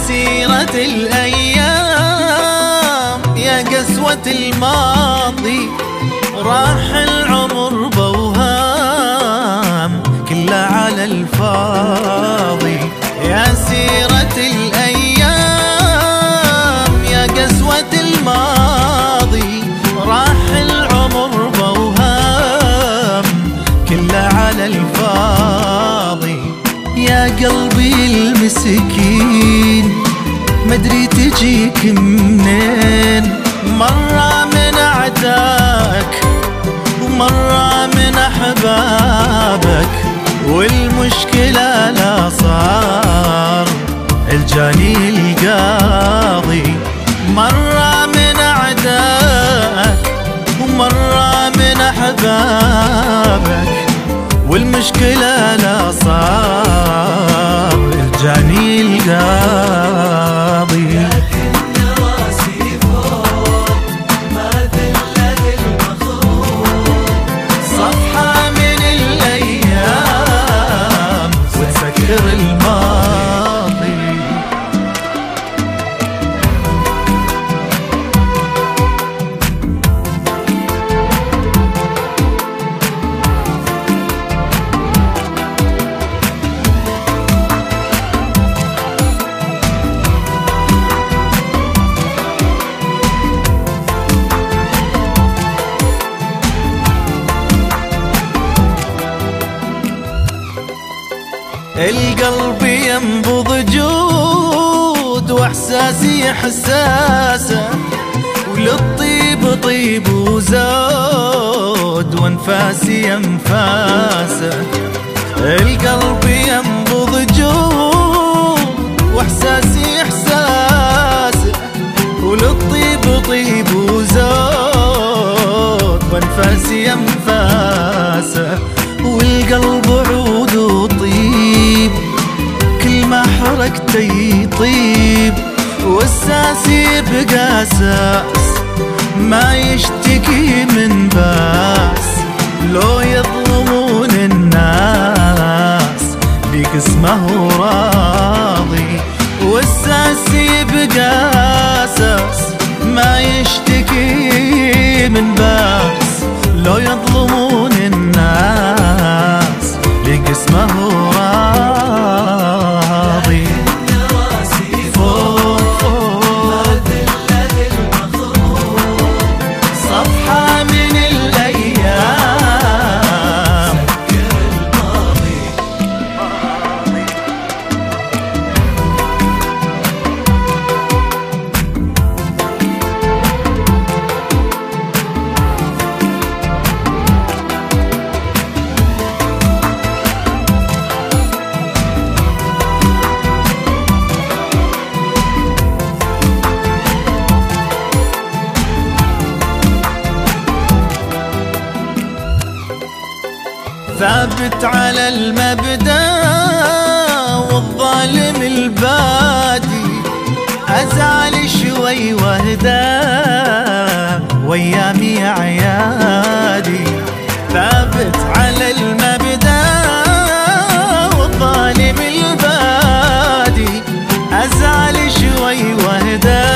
سيرة الأيام يا قسوة الماضي، راح العمر بوهام كله على الفاضي. يا سيرة الأيام يا قسوة الماضي، راح العمر بوهام كله على الفاضي. يا قلبي المسكين مدري تجيك منين، مرة من أعدائك ومرة من أحبابك، والمشكلة لا صار الجاني القاضي. مرة من أعدائك ومرة من أحبابك، والمشكلة لا صار الجاني القاضي. صفحة من الأيام وتسكر الماضي. القلب ينبض جود واحساسي حساسه، وللطيب طيب وزود وانفاسي انفاسه. القلب ينبض جود واحساسي احساسه، وللطيب طيب وزود وانفاسي انفاسه. والقلب عود وطيب كل ما حركته يطيب، والساس يبقى اساس ما يشتكي من باس. لو يظلمون الناس بيك اسمه راضي، والساس يبقى اساس ما يشتكي من باس. لو يظلمون الناس بيك اسمه راضي. فوق فوق صفحة من الأيام سكر الماضي. ثابت على المبدأ والظالم البادي، أزعل شوي واهدى ويامي عيادي. ثابت على المبدأ والظالم البادي، أزعل شوي واهدى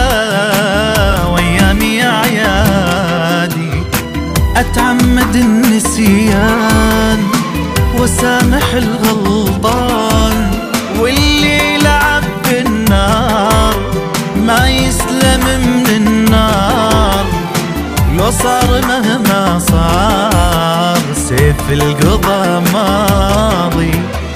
ويامي عيادي. أتعمد النسيان وسامح الغلطان، واللي لعب بالنار ما يسلم من النار. لو صار مهما صار سيف القضا ماضي.